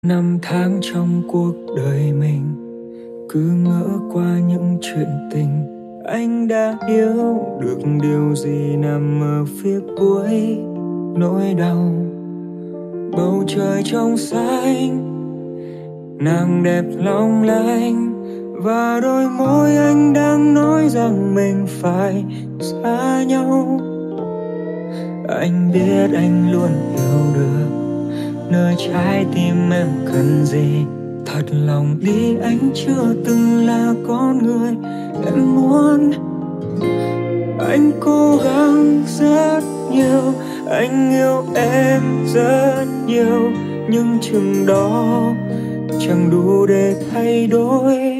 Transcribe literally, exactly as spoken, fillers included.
Năm tháng trong cuộc đời mình cứ ngỡ qua những chuyện tình. Anh đã hiểu được điều gì nằm ở phía cuối nỗi đau. Bầu trời trong xanh, nàng đẹp long lanh, và đôi môi anh đang nói rằng mình phải xa nhau. Anh biết anh luôn hiểu được nơi trái tim em cần gì. Thật lòng đi, anh chưa từng là con người em muốn. Anh cố gắng rất nhiều, anh yêu em rất nhiều, nhưng chừng đó chẳng đủ để thay đổi